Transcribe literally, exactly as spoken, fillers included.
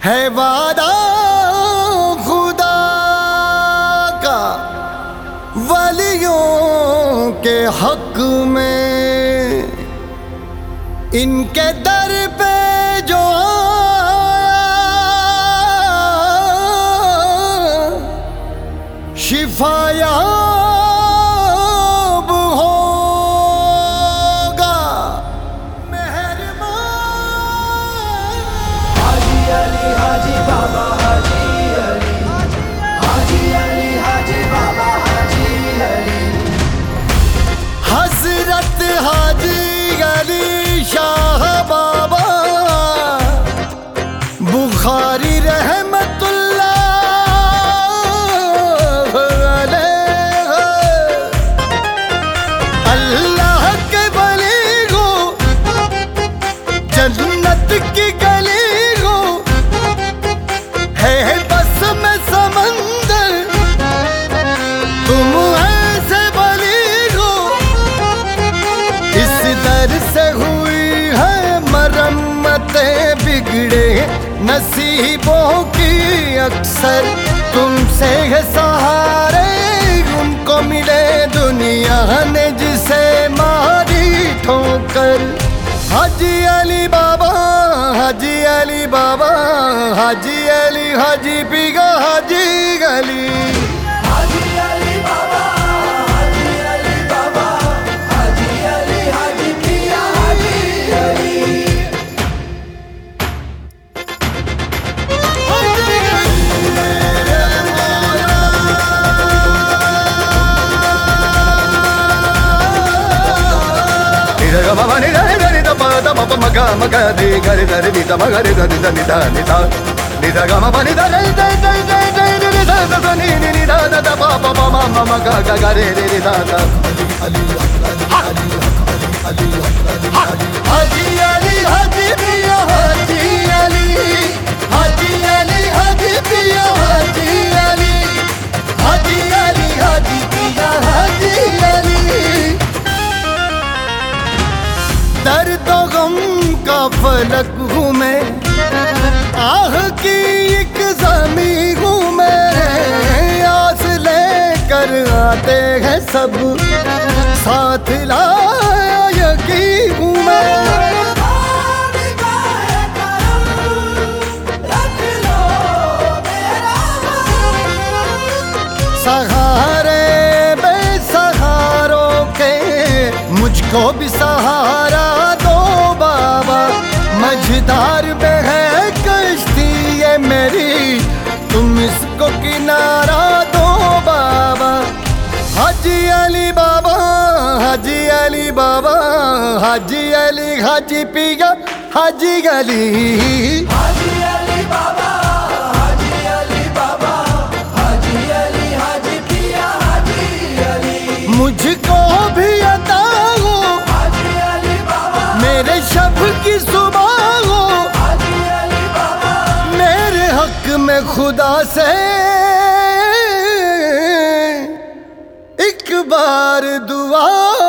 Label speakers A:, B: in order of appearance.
A: है वादा खुदा का वलियों के हक में, इनके दर पे जो शिफायाब होगा। मेहरबान
B: हाजी अली हाजी बाबा हाजी अली, हाजी अली हाजी बाबा हाजी अली,
A: हजरत हाजी अली शाह बाबा बुखारी रहमतुल्लाह अलैह। अल्लाह के वली हो, जन्नत की गली हो, है बस में समंदर तुम ऐसे वली हो। इस दर से हुई है मरम्मते बिगड़े नसीबों की अक्सर, तुमसे है सहारे उनको मिले दुनिया ने जिसे मारी ठोकर। हाजी अली बाबा हाजी अली बाबा हाजी अली हाजी पीगा हाजी अली।
B: हाजी अली बाबा हाजी अली बाबा हाजी अली हाजी पिया हाजी अली।
A: बाबा नि रे रे द प द म प म ग म ग रे ग रे द रे नि द म ग रे द नि द नि द नि द नि द ग म प नि द रे द द द द रे द द द नि नि नि द द द प प प म म म ग ग ग रे रे रे द द। अली अली अली अली हाजी अली हाजी पिया हाजी अली, हाजी अली हाजी पिया हाजी अली, हाजी अली हाजी पिया हाजी अली। दर्द गम का फलक हूँ मैं, आह की एक ज़मी हूँ मैं, आस लेकर आते हैं सब साथ लायकी हूँ मैं। सहारे बेसहारों के मुझको भी सहारा दो बाबा, मझधार में है कश्ती ये मेरी, तुम इसको किनारा दो बाबा। हाजी अली बाबा हाजी अली बाबा हाजी अली हाजी पिया हाजी अली।
B: हाजी अली बाबा हाजी अली बाबा हाजी अली हाजी पिया हाजी अली।
A: मुझको भी अता हो
B: हाजी अली बाबा
A: मेरे शब की सुबह हो,
B: हाजी अली बाबा
A: मेरे हक में खुदा से एक बार दुआ